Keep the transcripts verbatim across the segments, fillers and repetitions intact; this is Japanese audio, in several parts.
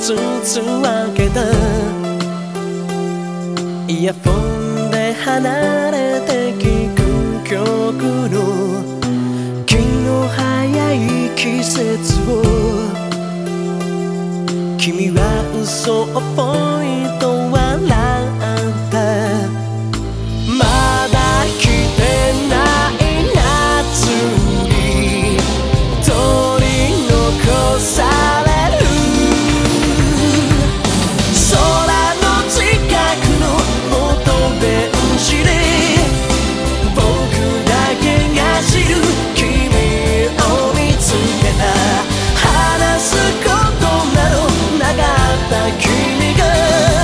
つつ分けたイヤフォンで離れて聞く曲の気の早い季節を君は嘘っぽいと笑ったまだ来てない夏に取り残される空の近くの元ベンチで僕だけが知る君を見つけた話すことなどなかった君が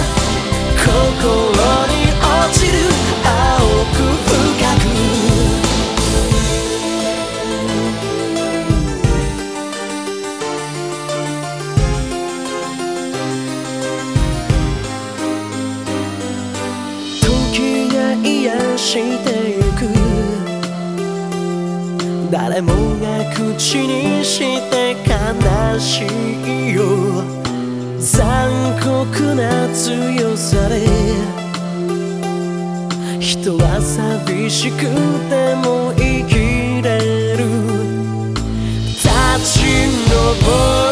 心に落ちる青く深く時が癒してゆく誰もが口にして悲しいよ残酷な強さで人は寂しくても生きれる立ち上る